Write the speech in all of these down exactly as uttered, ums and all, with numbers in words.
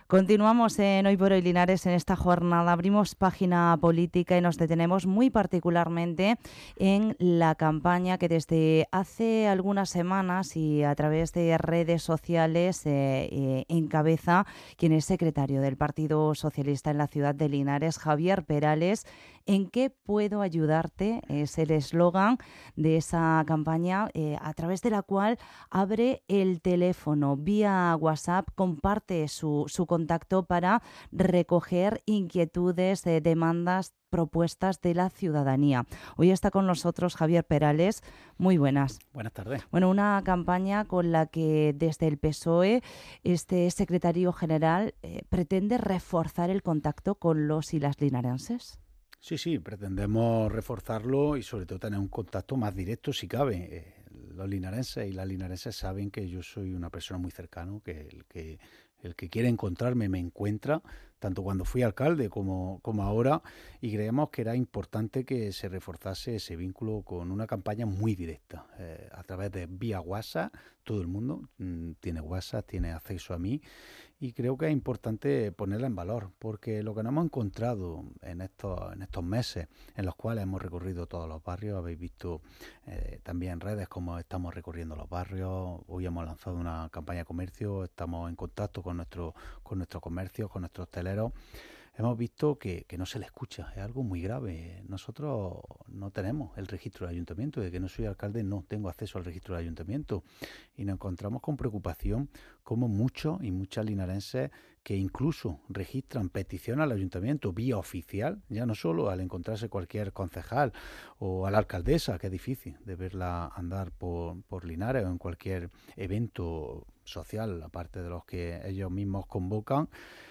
Continuamos en Hoy por Hoy Linares. En esta jornada abrimos página política y nos detenemos muy particularmente en la campaña que desde hace algunas semanas y a través de redes sociales eh, eh, encabeza quien es secretario del Partido Socialista en la ciudad de Linares, Javier Perales. ¿En qué puedo ayudarte? Es el eslogan de esa campaña eh, a través de la cual abre el teléfono vía WhatsApp, comparte su, su contacto para recoger inquietudes, eh, demandas, propuestas de la ciudadanía. Hoy está con nosotros Javier Perales. Muy buenas. Buenas tardes. Bueno, una campaña con la que desde el P S O E este secretario general eh, pretende reforzar el contacto con los y las linarenses. Sí, sí, pretendemos reforzarlo y sobre todo tener un contacto más directo si cabe. Eh, los linarenses y las linarenses saben que yo soy una persona muy cercana, que el que, el que quiere encontrarme me encuentra, tanto cuando fui alcalde como, como ahora, y creemos que era importante que se reforzase ese vínculo con una campaña muy directa, eh, a través de vía WhatsApp. Todo el mundo mmm, tiene WhatsApp, tiene acceso a mí, y creo que es importante ponerla en valor, porque lo que nos hemos encontrado en estos, en estos meses, en los cuales hemos recorrido todos los barrios, habéis visto eh, también en redes cómo estamos recorriendo los barrios. Hoy hemos lanzado una campaña de comercio, estamos en contacto con nuestro, con nuestros comercios, con nuestros hosteleros. Hemos visto que, que no se le escucha, es algo muy grave. Nosotros no tenemos el registro del ayuntamiento, de que no soy alcalde no tengo acceso al registro del ayuntamiento, y nos encontramos con preocupación como muchos y muchas linarenses que incluso registran petición al ayuntamiento vía oficial, ya no solo al encontrarse cualquier concejal o a la alcaldesa, que es difícil de verla andar por, por Linares o en cualquier evento social, aparte de los que ellos mismos convocan.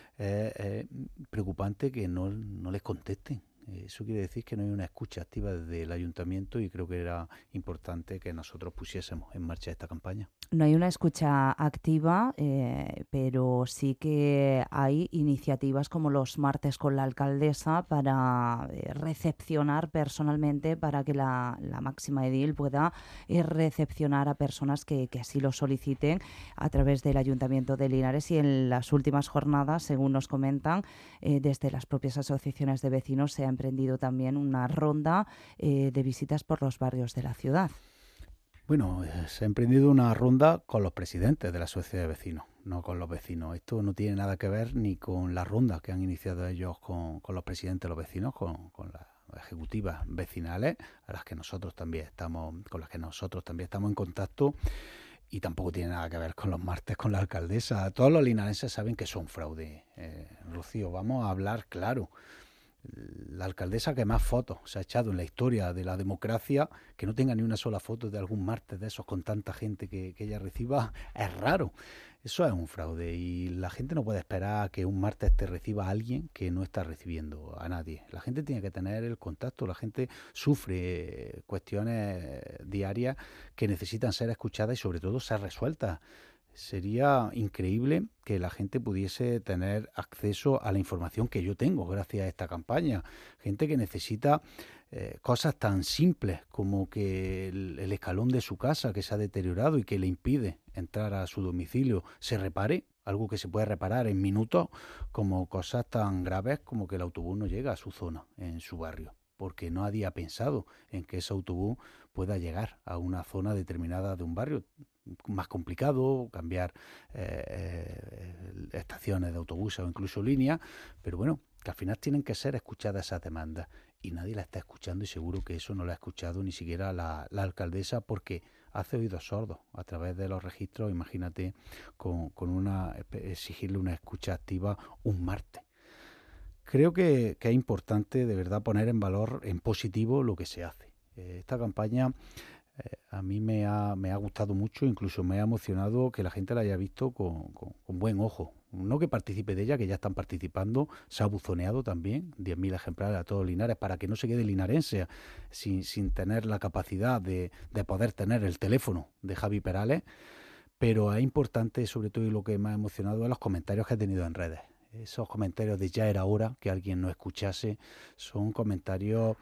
Es eh, eh, preocupante que no, no les contesten. Eso quiere decir que no hay una escucha activa desde el ayuntamiento, y creo que era importante que nosotros pusiésemos en marcha esta campaña. No hay una escucha activa, eh, pero sí que hay iniciativas como los martes con la alcaldesa para eh, recepcionar personalmente, para que la, la máxima edil pueda eh, recepcionar a personas que, que así lo soliciten a través del Ayuntamiento de Linares. Y en las últimas jornadas, según nos comentan, eh, desde las propias asociaciones de vecinos se ha emprendido también una ronda eh, de visitas por los barrios de la ciudad. Bueno, se ha emprendido una ronda con los presidentes de la sociedad de vecinos, no con los vecinos. Esto no tiene nada que ver ni con la ronda que han iniciado ellos con, con los presidentes de los vecinos, con, con las ejecutivas vecinales, a las que nosotros también estamos, con las que nosotros también estamos en contacto, y tampoco tiene nada que ver con los martes con la alcaldesa. Todos los linarenses saben que son fraude. Eh, Rocío, vamos a hablar claro. La alcaldesa que más fotos se ha echado en la historia de la democracia, que no tenga ni una sola foto de algún martes de esos con tanta gente que, que ella reciba, es raro. Eso es un fraude, y la gente no puede esperar que un martes te reciba a alguien que no está recibiendo a nadie. La gente tiene que tener el contacto, la gente sufre cuestiones diarias que necesitan ser escuchadas y sobre todo ser resueltas. Sería increíble que la gente pudiese tener acceso a la información que yo tengo gracias a esta campaña. Gente que necesita eh, cosas tan simples como que el, el escalón de su casa, que se ha deteriorado y que le impide entrar a su domicilio, se repare, algo que se puede reparar en minutos, como cosas tan graves como que el autobús no llega a su zona, en su barrio, porque nadie ha pensado en que ese autobús pueda llegar a una zona determinada de un barrio. Más complicado, cambiar eh, eh, estaciones de autobuses o incluso líneas, pero bueno, que al final tienen que ser escuchadas esas demandas, y nadie la está escuchando, y seguro que eso no lo ha escuchado ni siquiera la, la alcaldesa, porque hace oídos sordos a través de los registros. Imagínate con, con una exigirle una escucha activa un martes. Creo que, que es importante de verdad poner en valor, en positivo, lo que se hace. Eh, esta campaña Eh, a mí me ha, me ha gustado mucho, incluso me ha emocionado que la gente la haya visto con, con, con buen ojo. No que participe de ella, que ya están participando, se ha buzoneado también, diez mil ejemplares a todos Linares, para que no se quede linarense sin, sin tener la capacidad de, de poder tener el teléfono de Javi Perales. Pero es importante, sobre todo, y lo que me ha emocionado, es los comentarios que he tenido en redes. Esos comentarios de ya era hora que alguien nos escuchase, son comentarios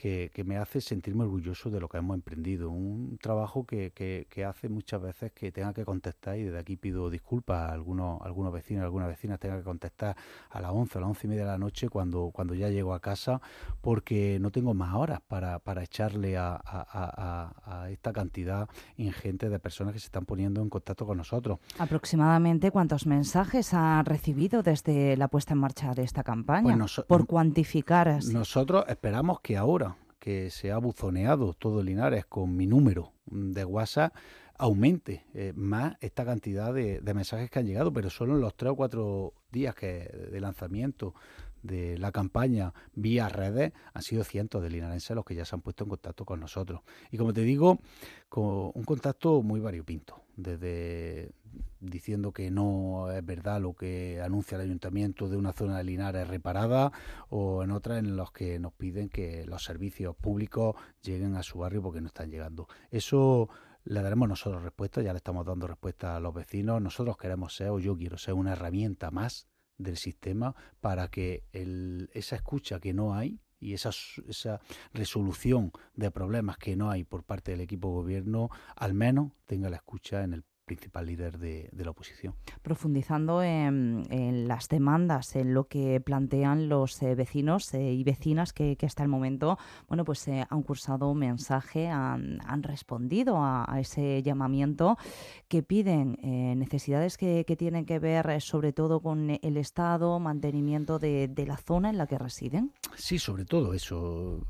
que, que me hace sentirme orgulloso de lo que hemos emprendido. Un trabajo que, que, que hace muchas veces que tenga que contestar, y desde aquí pido disculpas a algunos, algunos vecinos, algunas vecinas, tenga que contestar a las once, a las once y media de la noche cuando, cuando ya llego a casa, porque no tengo más horas para, para echarle a, a, a, a esta cantidad ingente de personas que se están poniendo en contacto con nosotros. ¿Aproximadamente cuántos mensajes ha recibido desde la puesta en marcha de esta campaña? Pues nos, por cuantificar así. Nosotros esperamos que ahora que se ha buzoneado todo Linares con mi número de WhatsApp, aumente eh, más esta cantidad de, de mensajes que han llegado, pero solo en los tres o cuatro días que de lanzamiento de la campaña vía redes han sido cientos de linarenses los que ya se han puesto en contacto con nosotros. Y como te digo, con un contacto muy variopinto, desde diciendo que no es verdad lo que anuncia el ayuntamiento de una zona de Linares reparada, o en otras en las que nos piden que los servicios públicos lleguen a su barrio porque no están llegando. Eso le daremos nosotros respuesta, ya le estamos dando respuesta a los vecinos. Nosotros queremos ser, o yo quiero ser, una herramienta más del sistema para que el, esa escucha que no hay y esa, esa resolución de problemas que no hay por parte del equipo de gobierno, al menos tenga la escucha en el principal líder de, de la oposición. Profundizando en, en las demandas, en lo que plantean los eh, vecinos eh, y vecinas que, que hasta el momento, bueno, pues eh, han cursado un mensaje, han, han respondido a, a ese llamamiento, que piden eh, necesidades que, que tienen que ver eh, sobre todo con el estado, mantenimiento de, de la zona en la que residen. Sí, sobre todo eso.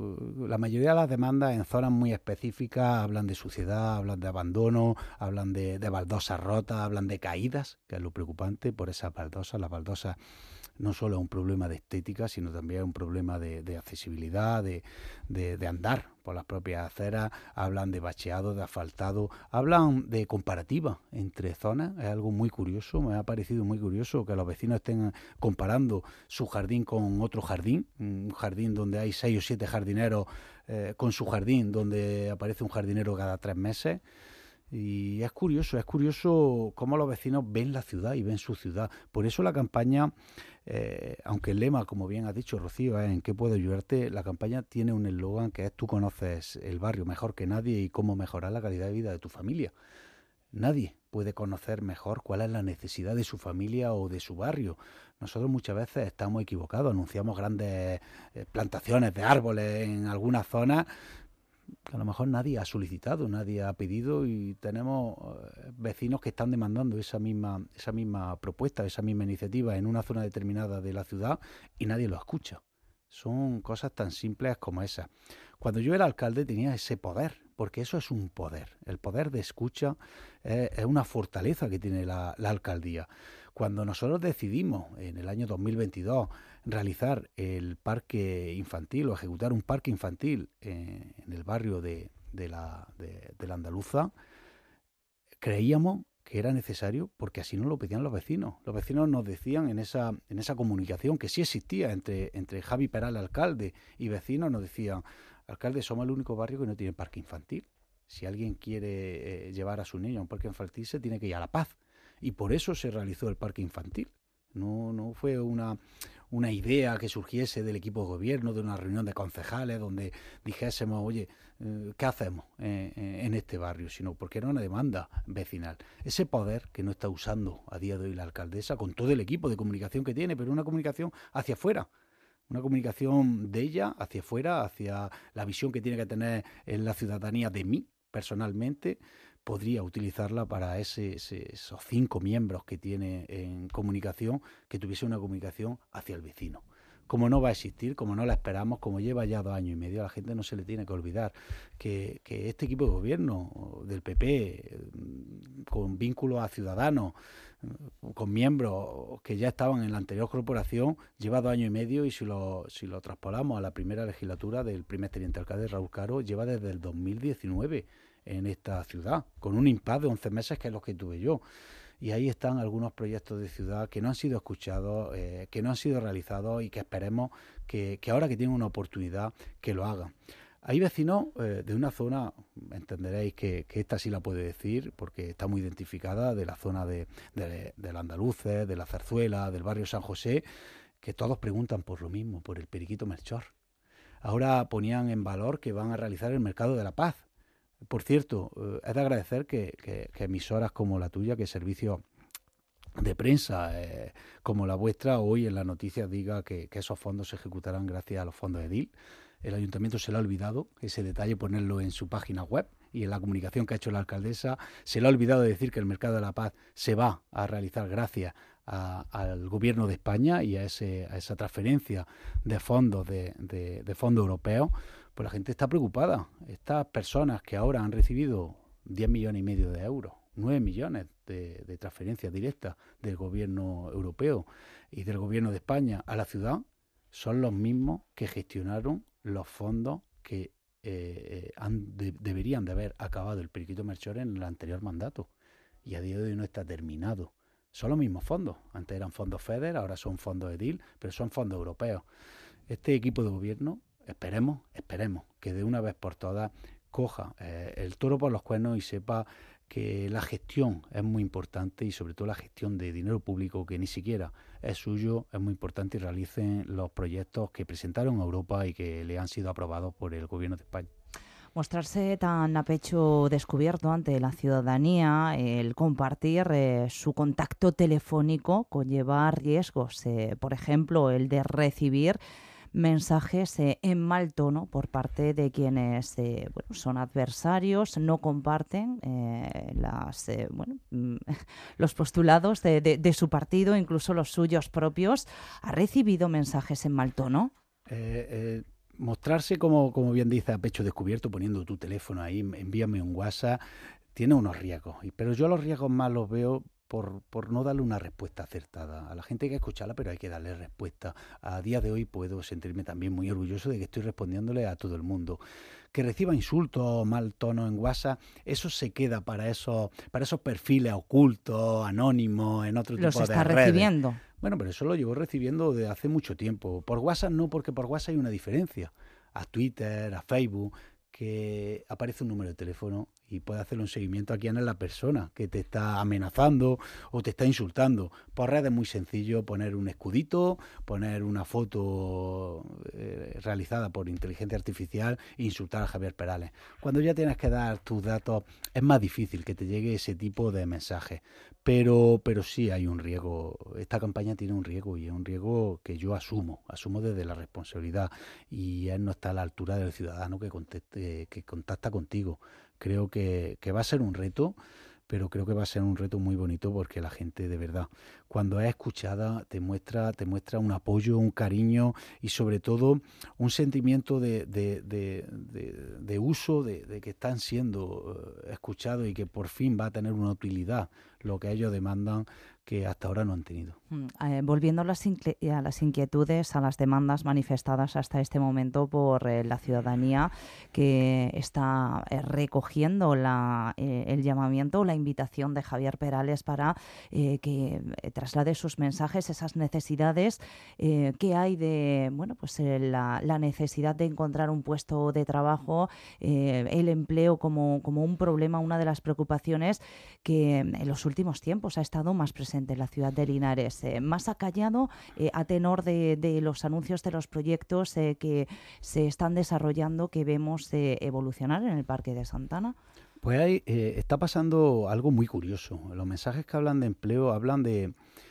La mayoría de las demandas en zonas muy específicas hablan de suciedad, hablan de abandono, hablan de, de baldosas rotas, hablan de caídas, que es lo preocupante por esas baldosas. Las baldosas no solo es un problema de estética, sino también es un problema de, de accesibilidad, de, de, de andar por las propias aceras. Hablan de bacheado, de asfaltado, hablan de comparativa entre zonas. Es algo muy curioso, me ha parecido muy curioso que los vecinos estén comparando su jardín con otro jardín, un jardín donde hay seis o siete jardineros eh, con su jardín, donde aparece un jardinero cada tres meses. Y es curioso, es curioso cómo los vecinos ven la ciudad y ven su ciudad. Por eso la campaña, eh, aunque el lema, como bien ha dicho Rocío, es ¿en qué puedo ayudarte?, la campaña tiene un eslogan que es: tú conoces el barrio mejor que nadie y cómo mejorar la calidad de vida de tu familia. Nadie puede conocer mejor cuál es la necesidad de su familia o de su barrio. Nosotros muchas veces estamos equivocados, anunciamos grandes eh, plantaciones de árboles en algunas zonas que a lo mejor nadie ha solicitado, nadie ha pedido, y tenemos vecinos que están demandando esa misma, esa misma propuesta, esa misma iniciativa en una zona determinada de la ciudad y nadie lo escucha. Son cosas tan simples como esas. Cuando yo era alcalde tenía ese poder, porque eso es un poder. El poder de escucha es, es una fortaleza que tiene la, la alcaldía. Cuando nosotros decidimos en el año dos mil veintidós realizar el parque infantil o ejecutar un parque infantil en, en el barrio de, de, la, de, de la Andaluza, creíamos que era necesario porque así nos lo pedían los vecinos. Los vecinos nos decían en esa, en esa comunicación que sí existía entre, entre Javi Peral, alcalde, y vecinos, nos decían: alcalde, somos el único barrio que no tiene parque infantil. Si alguien quiere eh, llevar a su niño a un parque infantil, se tiene que ir a La Paz. Y por eso se realizó el parque infantil. No, no fue una, una idea que surgiese del equipo de gobierno, de una reunión de concejales donde dijésemos, oye, ¿qué hacemos en este barrio? Sino porque era una demanda vecinal. Ese poder que no está usando a día de hoy la alcaldesa, con todo el equipo de comunicación que tiene, pero una comunicación hacia afuera. Una comunicación de ella hacia afuera, hacia la visión que tiene que tener en la ciudadanía de mí, personalmente, podría utilizarla para ese, ese, esos cinco miembros que tiene en comunicación, que tuviese una comunicación hacia el vecino. Como no va a existir, como no la esperamos, como lleva ya dos años y medio, a la gente no se le tiene que olvidar que, que este equipo de gobierno del P P, con vínculos a Ciudadanos, con miembros que ya estaban en la anterior corporación, lleva dos años y medio, y si lo, si lo traspolamos a la primera legislatura del primer teniente alcalde Raúl Caro, lleva desde el dos mil diecinueve en esta ciudad, con un impasse de once meses que es lo que tuve yo. Y ahí están algunos proyectos de ciudad que no han sido escuchados, eh, que no han sido realizados, y que esperemos que, que ahora que tienen una oportunidad, que lo hagan. Hay vecinos eh, de una zona, entenderéis que, que esta sí la puede decir, porque está muy identificada, de la zona de, de, de la Andaluces, de la Zarzuela, del barrio San José, que todos preguntan por lo mismo, por el periquito Melchor. ahora ponían en valor que van a realizar el Mercado de la Paz. Por cierto, eh, es de agradecer que, que, que emisoras como la tuya, que servicios de prensa eh, como la vuestra, hoy en las noticias diga que, que esos fondos se ejecutarán gracias a los fondos Edil. El ayuntamiento se le ha olvidado ese detalle, ponerlo en su página web, y en la comunicación que ha hecho la alcaldesa se le ha olvidado decir que el Mercado de la Paz se va a realizar gracias a, al gobierno de España y a, ese, a esa transferencia de fondos de, de, de fondos europeos. Pues la gente está preocupada. Estas personas que ahora han recibido diez millones y medio de euros, nueve millones de, de transferencias directas del gobierno europeo y del gobierno de España a la ciudad, son los mismos que gestionaron los fondos que eh, han de, deberían de haber acabado el Periquito Melchor en el anterior mandato, y a día de hoy no está terminado. Son los mismos fondos. Antes eran fondos FEDER, ahora son fondos Edil, pero son fondos europeos. Este equipo de gobierno, esperemos, esperemos que de una vez por todas coja eh, el toro por los cuernos y sepa que la gestión es muy importante, y sobre todo la gestión de dinero público que ni siquiera es suyo es muy importante, y realicen los proyectos que presentaron a Europa y que le han sido aprobados por el gobierno de España. Mostrarse tan a pecho descubierto ante la ciudadanía, el compartir eh, su contacto telefónico conlleva riesgos, eh, por ejemplo, el de recibir mensajes eh, en mal tono por parte de quienes eh, bueno, son adversarios, no comparten eh, las, eh, bueno, los postulados de, de, de su partido, incluso los suyos propios. ¿Ha recibido mensajes en mal tono? Eh, eh, mostrarse, como, como bien dice, a pecho descubierto, poniendo tu teléfono ahí, envíame un WhatsApp, tiene unos riesgos, pero yo los riesgos más los veo Por, por no darle una respuesta acertada. A la gente hay que escucharla, pero hay que darle respuesta. A día de hoy puedo sentirme también muy orgulloso de que estoy respondiéndole a todo el mundo. Que reciba insultos o mal tono en WhatsApp, eso se queda para esos, para esos perfiles ocultos, anónimos, en otro tipo de redes. ¿Los está recibiendo? Bueno, pero eso lo llevo recibiendo desde hace mucho tiempo. Por WhatsApp no, porque por WhatsApp hay una diferencia. A Twitter, a Facebook, que aparece un número de teléfono y puede hacerle un seguimiento a quién es la persona que te está amenazando o te está insultando. Por redes es muy sencillo poner un escudito, poner una foto eh, realizada por inteligencia artificial e insultar a Javier Perales. Cuando ya tienes que dar tus datos es más difícil que te llegue ese tipo de mensajes. Pero, pero sí hay un riesgo. Esta campaña tiene un riesgo, y es un riesgo que yo asumo, asumo desde la responsabilidad, y él no está a la altura del ciudadano que, conteste, que contacta contigo. Creo que, que va a ser un reto, pero creo que va a ser un reto muy bonito, porque la gente, de verdad, cuando es escuchada, te muestra, te muestra un apoyo, un cariño, y sobre todo un sentimiento de, de, de, de, de uso, de, de que están siendo escuchados y que por fin va a tener una utilidad lo que ellos demandan, que hasta ahora no han tenido. Eh, volviendo a las, a las inquietudes, a las demandas manifestadas hasta este momento por eh, la ciudadanía, que está eh, recogiendo la, eh, el llamamiento o la invitación de Javier Perales para eh, que eh, traslade sus mensajes, esas necesidades eh, que hay de, bueno, pues eh, la, la necesidad de encontrar un puesto de trabajo, eh, el empleo como, como un problema, una de las preocupaciones que en los últimos tiempos ha estado más presente en la ciudad de Linares, eh, más acallado eh, a tenor de, de los anuncios de los proyectos eh, que se están desarrollando, que vemos eh, evolucionar en el Parque de Santana. Pues ahí eh, está pasando algo muy curioso. Los mensajes que hablan de empleo hablan de,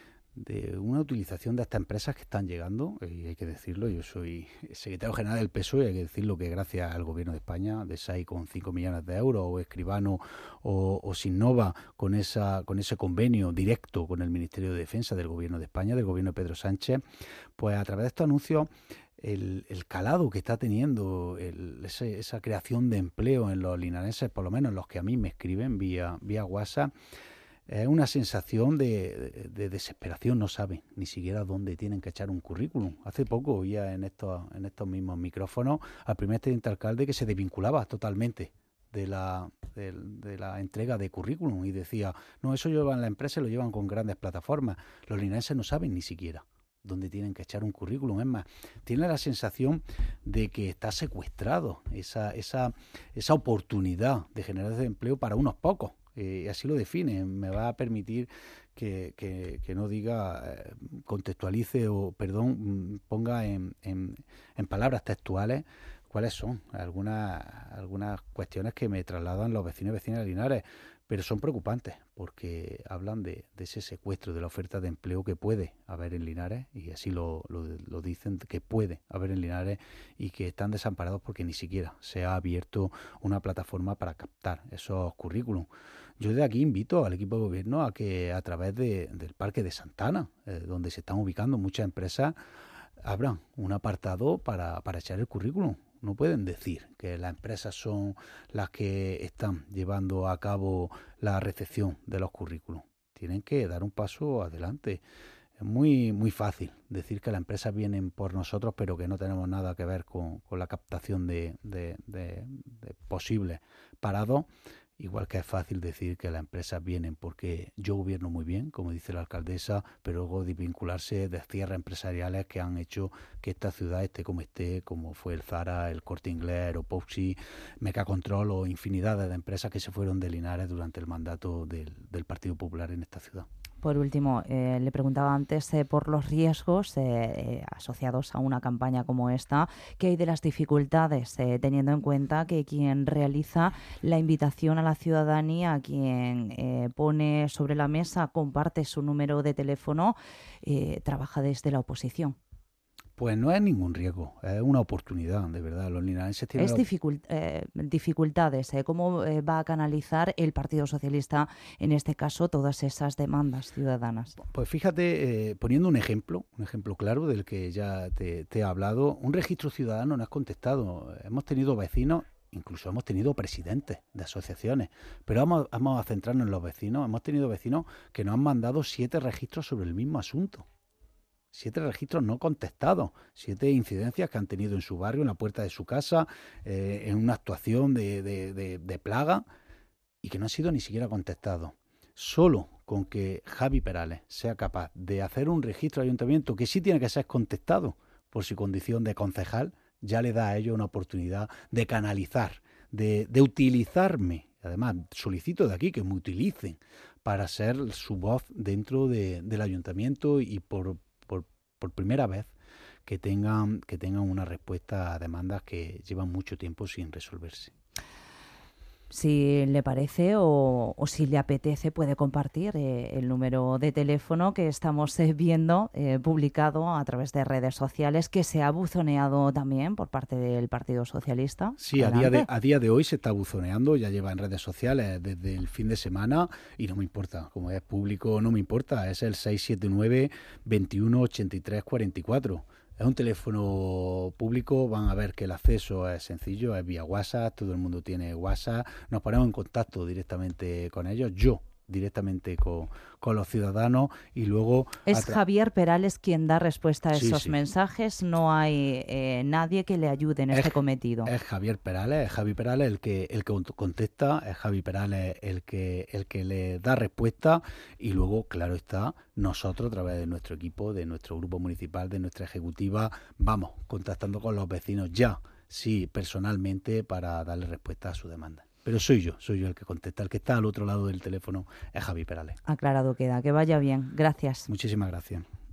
de una utilización de estas empresas que están llegando, y hay que decirlo, yo soy secretario general del P S O E, y hay que decirlo que gracias al gobierno de España, de S A I con cinco millones de euros, o Escribano o, o Sinnova con, esa, con ese convenio directo con el Ministerio de Defensa del gobierno de España, del gobierno de Pedro Sánchez, pues a través de estos anuncios, el, el calado que está teniendo el, ese, esa creación de empleo en los linarenses, por lo menos los que a mí me escriben vía, vía WhatsApp, es una sensación de, de, de desesperación. No saben ni siquiera dónde tienen que echar un currículum. Hace poco oía en estos, en estos mismos micrófonos al primer teniente alcalde que se desvinculaba totalmente de la, de, de la entrega de currículum, y decía, no, eso lo llevan la empresa y lo llevan con grandes plataformas. Los linarenses no saben ni siquiera dónde tienen que echar un currículum. Es más, tiene la sensación de que está secuestrado esa, esa, esa oportunidad de generar empleo para unos pocos. eh, y así lo define. Me va a permitir que, que, que no diga, eh, contextualice o, perdón, ponga en, en, en palabras textuales cuáles son algunas, algunas cuestiones que me trasladan los vecinos y vecinas de Linares, pero son preocupantes porque hablan de, de ese secuestro de la oferta de empleo que puede haber en Linares, y así lo, lo, lo dicen, que puede haber en Linares, y que están desamparados porque ni siquiera se ha abierto una plataforma para captar esos currículums. Yo de aquí invito al equipo de gobierno a que a través de, del Parque de Santana, eh, donde se están ubicando muchas empresas, abran un apartado para, para echar el currículum. No pueden decir que las empresas son las que están llevando a cabo la recepción de los currículos. Tienen que dar un paso adelante. Es muy, muy fácil decir que las empresas vienen por nosotros, pero que no tenemos nada que ver con, con la captación de, de, de, de posibles parados. Igual que es fácil decir que las empresas vienen porque yo gobierno muy bien, como dice la alcaldesa, pero luego desvincularse de cierres empresariales que han hecho que esta ciudad esté como esté, como fue el Zara, el Corte Inglés, o Pouchy, Mecacontrol o infinidades de empresas que se fueron de Linares durante el mandato del, del Partido Popular en esta ciudad. Por último, eh, le preguntaba antes eh, por los riesgos eh, eh, asociados a una campaña como esta. ¿Qué hay de las dificultades, eh, teniendo en cuenta que quien realiza la invitación a la ciudadanía, quien eh, pone sobre la mesa, comparte su número de teléfono, eh, trabaja desde la oposición? Pues no es ningún riesgo, es una oportunidad, de verdad. Los linarenses tienen... Es la... dificult, eh, dificultades, ¿eh? ¿Cómo eh, va a canalizar el Partido Socialista, en este caso, todas esas demandas ciudadanas? Pues fíjate, eh, poniendo un ejemplo, un ejemplo claro del que ya te, te he hablado, un registro ciudadano no es contestado. Hemos tenido vecinos, incluso hemos tenido presidentes de asociaciones, pero vamos, vamos a centrarnos en los vecinos. Hemos tenido vecinos que nos han mandado siete registros sobre el mismo asunto. Siete registros no contestados, siete incidencias que han tenido en su barrio, en la puerta de su casa, eh, en una actuación de, de, de, de plaga, y que no han sido ni siquiera contestados. Solo con que Javi Perales sea capaz de hacer un registro de ayuntamiento que sí tiene que ser contestado por su condición de concejal, ya le da a ellos una oportunidad de canalizar, de, de utilizarme. Además, solicito de aquí que me utilicen para ser su voz dentro de, del ayuntamiento, y por Por, por primera vez que tengan, que tengan una respuesta a demandas que llevan mucho tiempo sin resolverse. Si le parece o, o si le apetece, puede compartir eh, el número de teléfono que estamos eh, viendo eh, publicado a través de redes sociales, que se ha buzoneado también por parte del Partido Socialista. Sí, a día, de, a día de hoy se está buzoneando, ya lleva en redes sociales desde el fin de semana, y no me importa, como es público no me importa, es el seis siete nueve, veintiuno ochenta y tres cuarenta y cuatro. Es un teléfono público, van a ver que el acceso es sencillo, es vía WhatsApp, todo el mundo tiene WhatsApp, nos ponemos en contacto directamente con ellos, yo directamente con, con los ciudadanos, y luego... Es Javier Perales quien da respuesta a sí, esos sí. mensajes, no hay eh, nadie que le ayude en es, este cometido. Es Javier Perales, es Javi Perales el que el que contesta, es Javi Perales el que el que le da respuesta, y luego, claro está, nosotros a través de nuestro equipo, de nuestro grupo municipal, de nuestra ejecutiva, vamos contactando con los vecinos ya, sí, personalmente, para darle respuesta a su demanda. Pero soy yo, soy yo el que contesta. El que está al otro lado del teléfono es Javi Perales. Aclarado queda. Que vaya bien. Gracias. Muchísimas gracias.